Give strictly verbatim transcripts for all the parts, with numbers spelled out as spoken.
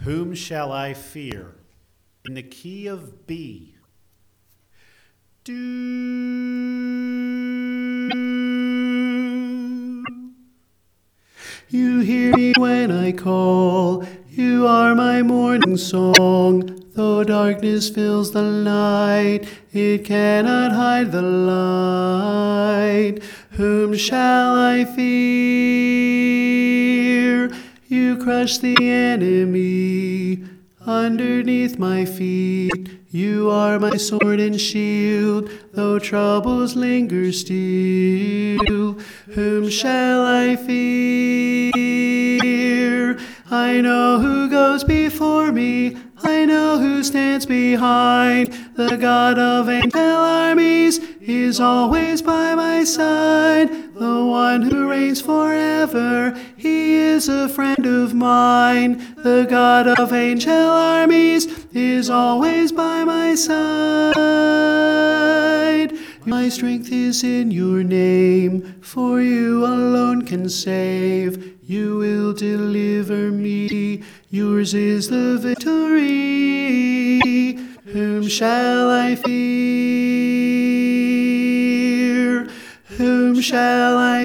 Whom shall I fear? In the key of B. Do. You hear me when I call, you are my morning song. Though darkness fills the night, it cannot hide the light. Whom shall I fear? You crush the enemy underneath my feet. You are my sword and shield, though troubles linger still. Whom shall I fear? I know who goes before me, I know who stands behind. The God of angel armies is always by my side. The one who reigns forever, he is a friend of mine. The God of angel armies is always by my side. My strength is in your name, for you alone can save. You will deliver me, yours is the victory. Whom shall I fear? Whom shall I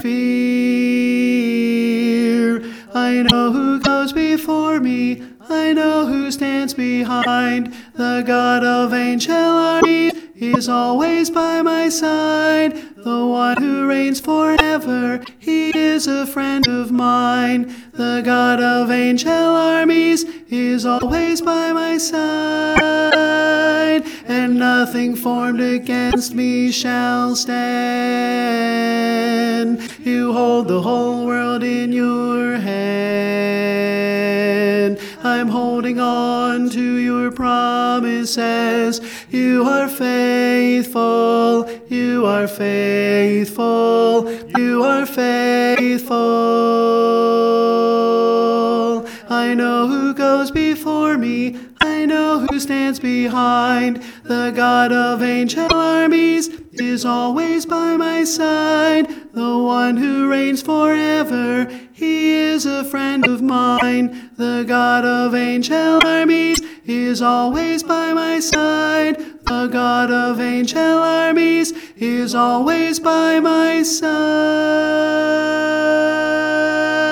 fear? I know who goes before me, I know who stands behind. The God of angel armies is always by my side. The one who reigns forever, he is a friend of mine. The God of angel armies is always by my side. And nothing formed against me shall stand. You hold the whole world in your hand. I'm holding on to your promises. You are faithful, you are faithful, you are faithful. I know who goes before me, I know who stands behind. The God of angel armies is always by my side. The one who reigns forever, he is a friend of mine. The God of angel armies is always by my side. The God of angel armies is always by my side.